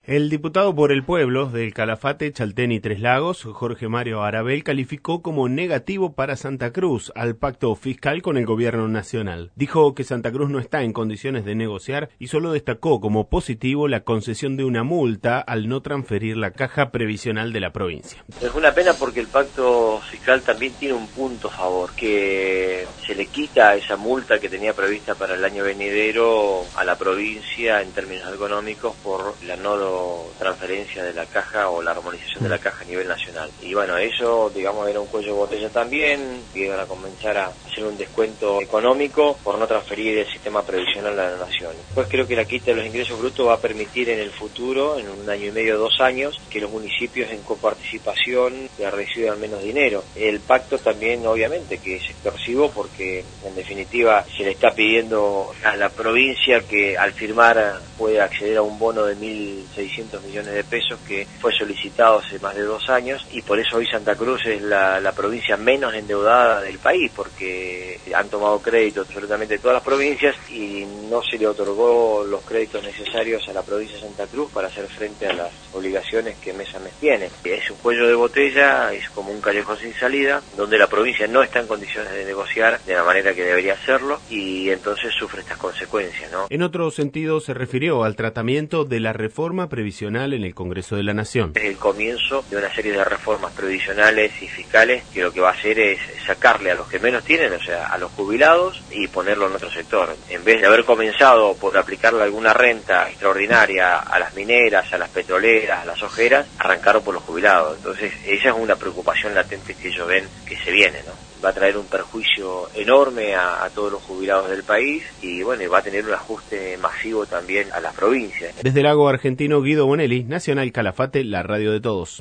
El diputado por el Pueblo del Calafate, Chaltén y Tres Lagos, Jorge Mario Arabel, calificó como negativo para Santa Cruz al pacto fiscal con el gobierno nacional. Dijo que Santa Cruz no está en condiciones de negociar y solo destacó como positivo la concesión de una multa al no transferir la caja previsional de la provincia. Es una pena porque el pacto fiscal también tiene un punto a favor, que se le quita esa multa que tenía prevista para el año venidero a la provincia en términos económicos por la no transferencia de la caja o la armonización de la caja a nivel nacional. Y bueno, eso, digamos, era un cuello de botella también, que iban a comenzar a hacer un descuento económico por no transferir el sistema previsional a la nación. Pues creo que la quita de los ingresos brutos va a permitir en el futuro, en un año y medio, 2 años, que los municipios en coparticipación reciban menos dinero. El pacto también, obviamente, que es extorsivo porque, en definitiva, se le está pidiendo a la provincia que al firmar puede acceder a un bono de 1.600 millones de pesos que fue solicitado hace más de 2 años, y por eso hoy Santa Cruz es la provincia menos endeudada del país, porque han tomado créditos absolutamente todas las provincias y no se le otorgó los créditos necesarios a la provincia de Santa Cruz para hacer frente a las obligaciones que mes a mes tiene. Es un cuello de botella, es como un callejón sin salida, donde la provincia no está en condiciones de negociar de la manera que debería hacerlo y entonces sufre estas consecuencias, ¿no? En otro sentido, se refirió al tratamiento de la reforma previsional en el Congreso de la Nación. Es el comienzo de una serie de reformas previsionales y fiscales que lo que va a hacer es sacarle a los que menos tienen, o sea, a los jubilados, y ponerlo en otro sector. En vez de haber comenzado por aplicarle alguna renta extraordinaria a las mineras, a las petroleras, a las ojeras, arrancaron por los jubilados. Entonces, esa es una preocupación latente que ellos ven que se viene, ¿no? Va a traer un perjuicio enorme a todos los jubilados del país y bueno, va a tener un ajuste masivo también a las provincias. Desde el Lago Argentino, Guido Bonelli, Nacional Calafate, la radio de todos.